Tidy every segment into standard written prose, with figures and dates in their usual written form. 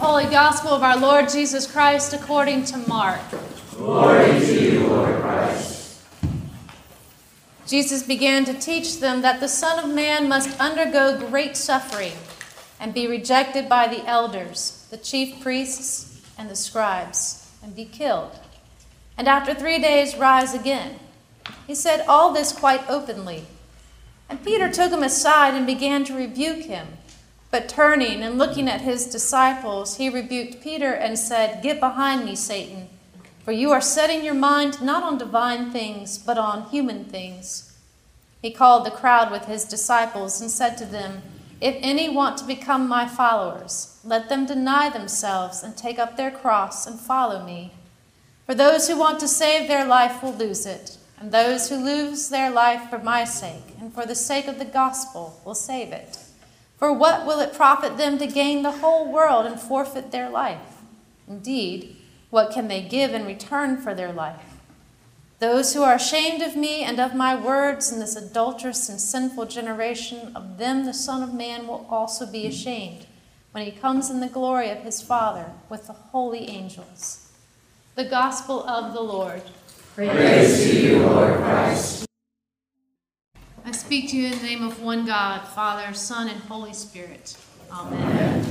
Holy Gospel of our Lord Jesus Christ according to Mark. Glory to you, Lord Christ. Jesus began to teach them that the Son of Man must undergo great suffering and be rejected by the elders, the chief priests, and the scribes, and be killed, and after 3 days rise again. He said all this quite openly. And Peter took him aside and began to rebuke him. But turning and looking at his disciples, he rebuked Peter and said, "Get behind me, Satan, for you are setting your mind not on divine things, but on human things." He called the crowd with his disciples and said to them, "If any want to become my followers, let them deny themselves and take up their cross and follow me. For those who want to save their life will lose it, and those who lose their life for my sake and for the sake of the gospel will save it. For what will it profit them to gain the whole world and forfeit their life? Indeed, what can they give in return for their life? Those who are ashamed of me and of my words in this adulterous and sinful generation, of them the Son of Man will also be ashamed when he comes in the glory of his Father with the holy angels." The Gospel of the Lord. Praise to you, Lord Christ. I speak to you in the name of one God, Father, Son, and Holy Spirit. Amen.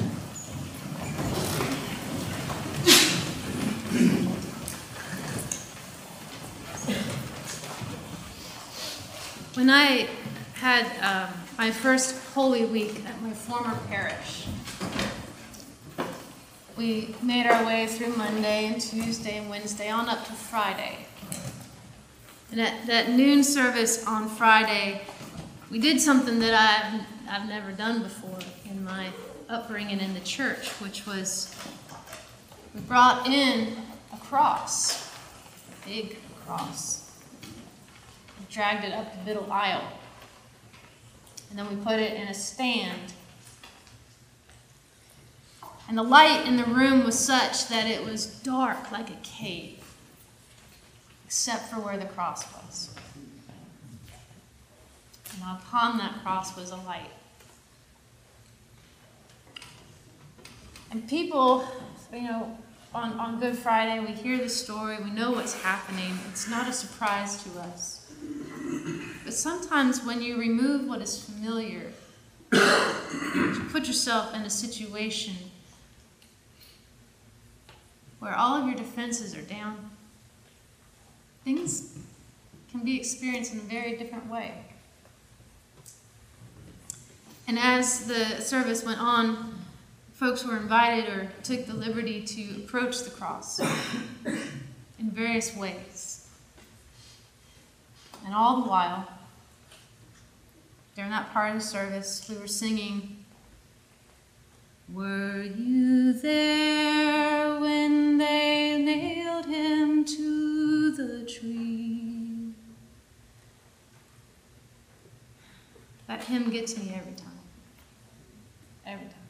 When I had my first Holy Week at my former parish, we made our way through Monday and Tuesday and Wednesday on up to Friday. And at that noon service on Friday, we did something that I've never done before in my upbringing in the church, which was we brought in a cross, a big cross. We dragged it up the middle aisle. And then we put it in a stand. And the light in the room was such that it was dark like a cave, except for where the cross was. And upon that cross was a light. And people, on Good Friday, we hear the story, we know what's happening. It's not a surprise to us. But sometimes when you remove what is familiar, you put yourself in a situation where all of your defenses are down, things can be experienced in a very different way. And as the service went on, folks were invited or took the liberty to approach the cross in various ways. And all the while, during that part of the service, we were singing, "Were you there when they nailed him to the tree?" That hymn gets me every time. Every time.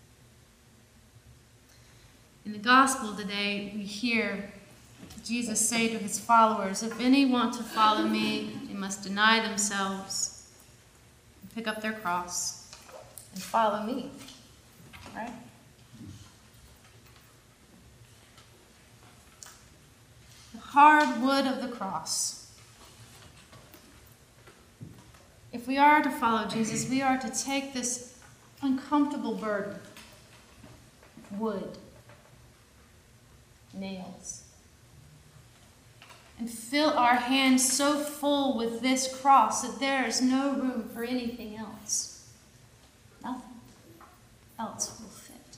In the gospel today, we hear Jesus say to his followers, "If any want to follow me, they must deny themselves, and pick up their cross, and follow me." Right? The hard wood of the cross. If we are to follow Jesus, we are to take this uncomfortable burden, wood, nails, and fill our hands so full with this cross that there is no room for anything else. Nothing else will fit.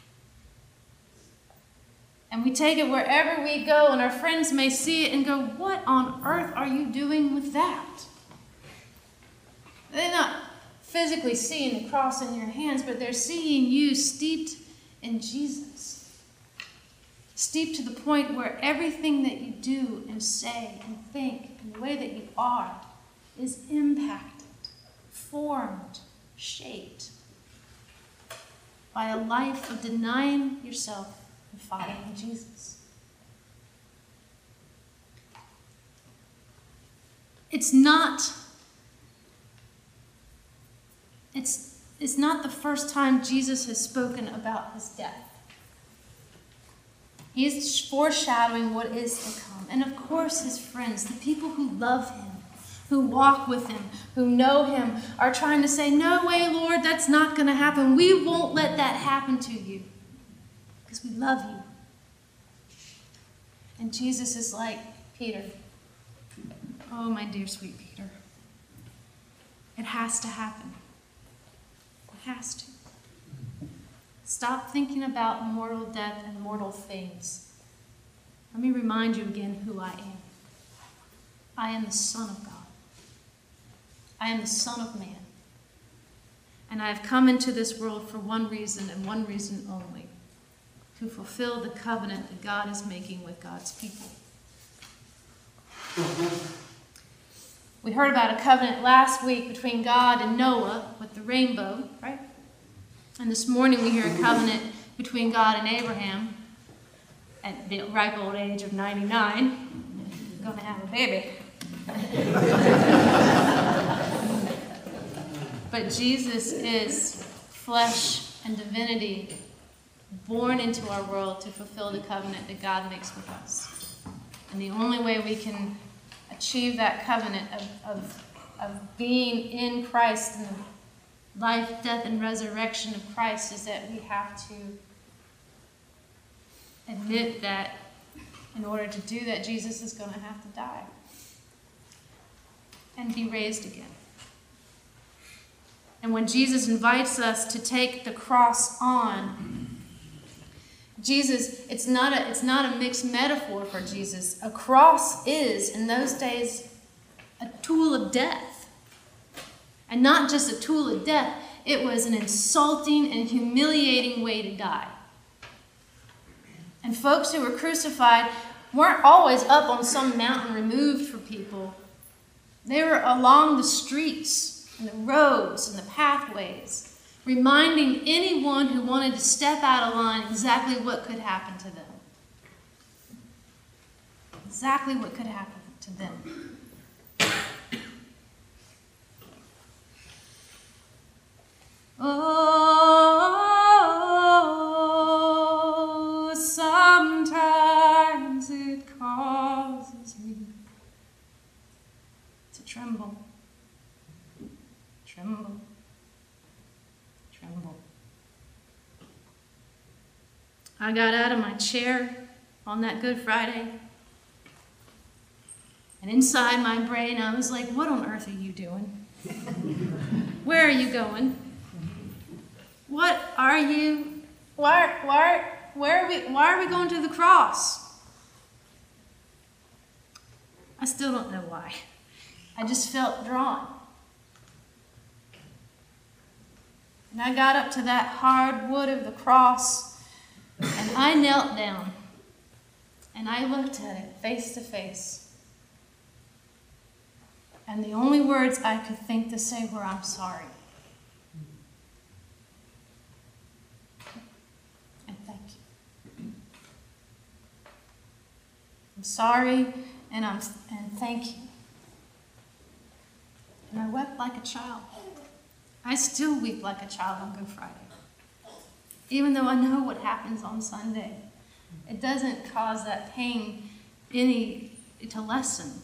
And we take it wherever we go, and our friends may see it and go, "What on earth are you doing with that?" They're not physically seeing the cross in your hands, but they're seeing you steeped in Jesus. Steeped to the point where everything that you do and say and think and the way that you are is impacted, formed, shaped by a life of denying yourself and following Jesus. It's not the first time Jesus has spoken about his death. He's foreshadowing what is to come. And of course, his friends, the people who love him, who walk with him, who know him, are trying to say, no way, Lord, that's not going to happen. We won't let that happen to you because we love you. And Jesus is like, Peter, oh, my dear sweet Peter, it has to happen. It has to. Stop thinking about mortal death and mortal things. Let me remind you again who I am. I am the Son of God. I am the Son of Man. And I have come into this world for one reason and one reason only, to fulfill the covenant that God is making with God's people. We heard about a covenant last week between God and Noah with the rainbow, right? And this morning we hear a covenant between God and Abraham at the ripe old age of 99. He's going to have a baby. But Jesus is flesh and divinity born into our world to fulfill the covenant that God makes with us. And the only way we can achieve that covenant of being in Christ and the life, death, and resurrection of Christ is that we have to admit that in order to do that, Jesus is going to have to die and be raised again. And when Jesus invites us to take the cross on, Jesus, it's not a mixed metaphor for Jesus. A cross is, in those days, a tool of death. And not just a tool of death, it was an insulting and humiliating way to die. And folks who were crucified weren't always up on some mountain removed from people. They were along the streets and the roads and the pathways, reminding anyone who wanted to step out of line exactly what could happen to them. Exactly what could happen to them. Oh, sometimes it causes me to tremble, tremble, tremble. I got out of my chair on that Good Friday, and inside my brain I was like, what on earth are you doing? Where are you going? What are you? Why are we going to the cross? I still don't know why. I just felt drawn. And I got up to that hard wood of the cross, and I knelt down, and I looked at it face to face. And the only words I could think to say were, I'm sorry. I'm sorry, and thank you. And I wept like a child. I still weep like a child on Good Friday. Even though I know what happens on Sunday, it doesn't cause that pain to lessen.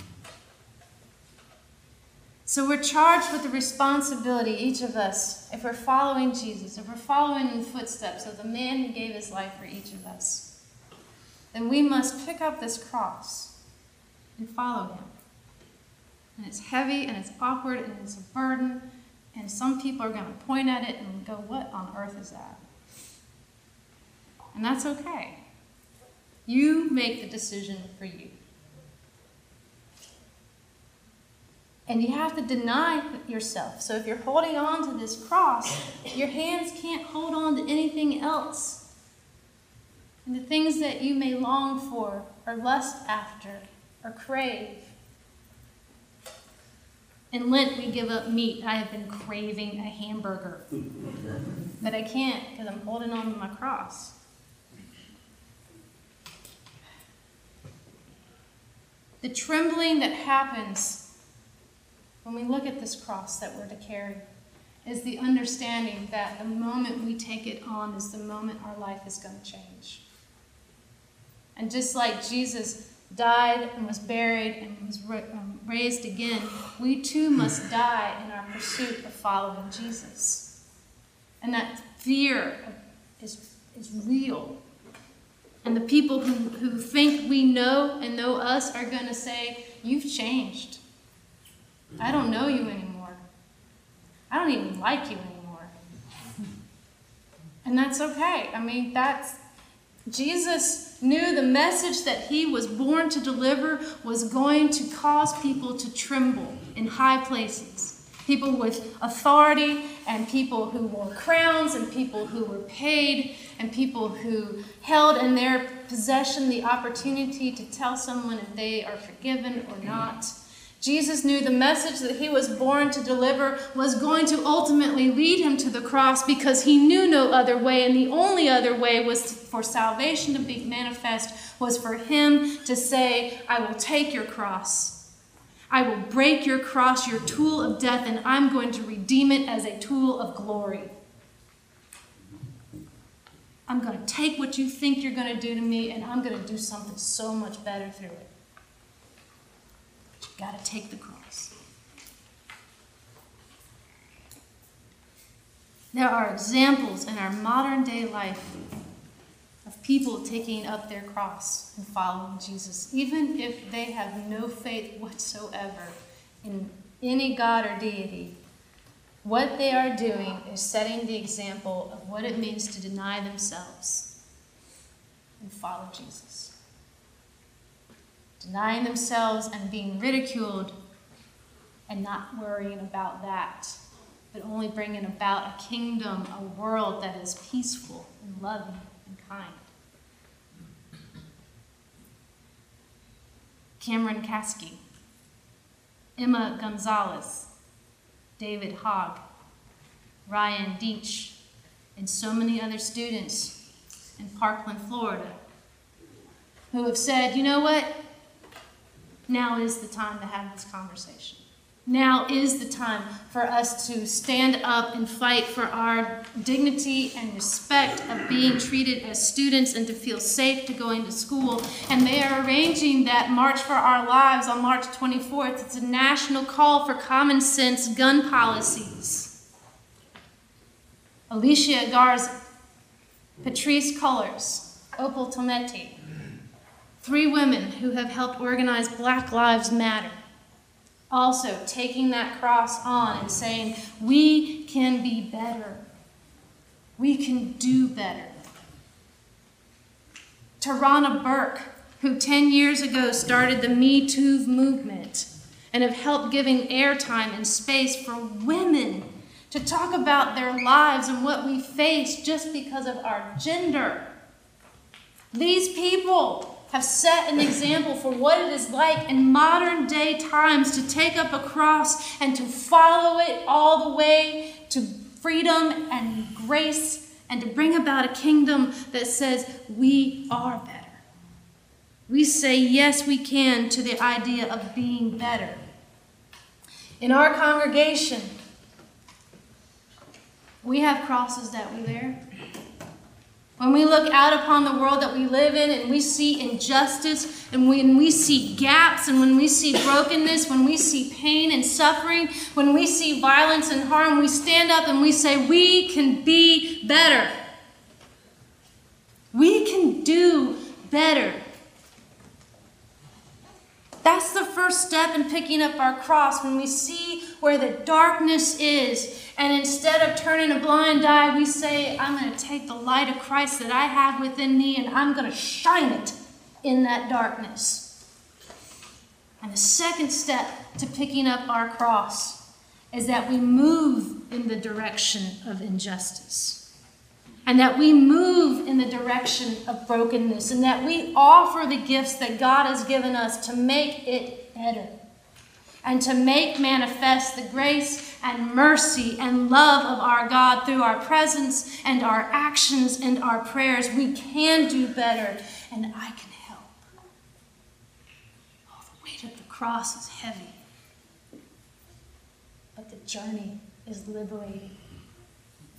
So we're charged with the responsibility, each of us, if we're following Jesus, if we're following in the footsteps of the man who gave his life for each of us, then we must pick up this cross and follow him. And it's heavy, and it's awkward, and it's a burden, and some people are going to point at it and go, what on earth is that? And that's okay. You make the decision for you. And you have to deny yourself. So if you're holding on to this cross, your hands can't hold on to anything else. And the things that you may long for, or lust after, or crave. In Lent, we give up meat. I have been craving a hamburger. But I can't because I'm holding on to my cross. The trembling that happens when we look at this cross that we're to carry is the understanding that the moment we take it on is the moment our life is going to change. And just like Jesus died and was buried and was raised again, we too must die in our pursuit of following Jesus. And that fear is real. And the people who think we know and know us are going to say, "You've changed. I don't know you anymore. I don't even like you anymore." And that's okay. I mean, Jesus knew the message that he was born to deliver was going to cause people to tremble in high places. People with authority, and people who wore crowns, and people who were paid, and people who held in their possession the opportunity to tell someone if they are forgiven or not. Jesus knew the message that he was born to deliver was going to ultimately lead him to the cross, because he knew no other way, and the only other way was for salvation to be manifest was for him to say, "I will take your cross. I will break your cross, your tool of death, and I'm going to redeem it as a tool of glory. I'm going to take what you think you're going to do to me, and I'm going to do something so much better through it." But you've got to take the cross. There are examples in our modern day life of people taking up their cross and following Jesus, even if they have no faith whatsoever in any God or deity. What they are doing is setting the example of what it means to deny themselves and follow Jesus. Denying themselves and being ridiculed and not worrying about that, but only bringing about a kingdom, a world that is peaceful and loving and kind. Cameron Kasky, Emma Gonzalez, David Hogg, Ryan Deach, and so many other students in Parkland, Florida, who have said, "You know what? Now is the time to have this conversation. Now is the time for us to stand up and fight for our dignity and respect of being treated as students and to feel safe to going to school." And they are arranging that March for Our Lives on March 24th. It's a national call for common sense gun policies. Alicia Garza, Patrice Cullors, Opal Tometi, 3 women who have helped organize Black Lives Matter, also taking that cross on and saying, we can be better. We can do better. Tarana Burke, who 10 years ago started the Me Too movement and have helped giving airtime and space for women to talk about their lives and what we face just because of our gender. These people have set an example for what it is like in modern day times to take up a cross and to follow it all the way to freedom and grace and to bring about a kingdom that says we are better. We say yes, we can to the idea of being better. In our congregation, we have crosses that we bear. When we look out upon the world that we live in and we see injustice and when we see gaps and when we see brokenness, when we see pain and suffering, when we see violence and harm, we stand up and we say, we can be better. We can do better. That's the first step in picking up our cross, when we see where the darkness is. And instead of turning a blind eye, we say, I'm going to take the light of Christ that I have within me and I'm going to shine it in that darkness. And the second step to picking up our cross is that we move in the direction of injustice. And that we move in the direction of brokenness. And that we offer the gifts that God has given us to make it better. And to make manifest the grace and mercy and love of our God through our presence and our actions and our prayers. We can do better, and I can help. Oh, the weight of the cross is heavy, but the journey is liberating.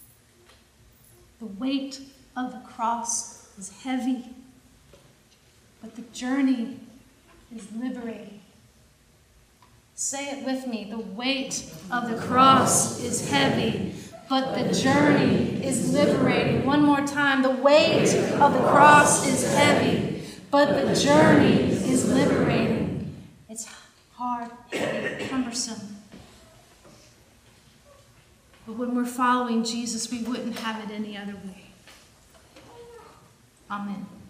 The weight of the cross is heavy, but the journey is liberating. Say it with me. The weight of the cross is heavy, but the journey is liberating. One more time. The weight of the cross is heavy, but the journey is liberating. It's hard, heavy, cumbersome. But when we're following Jesus, we wouldn't have it any other way. Amen.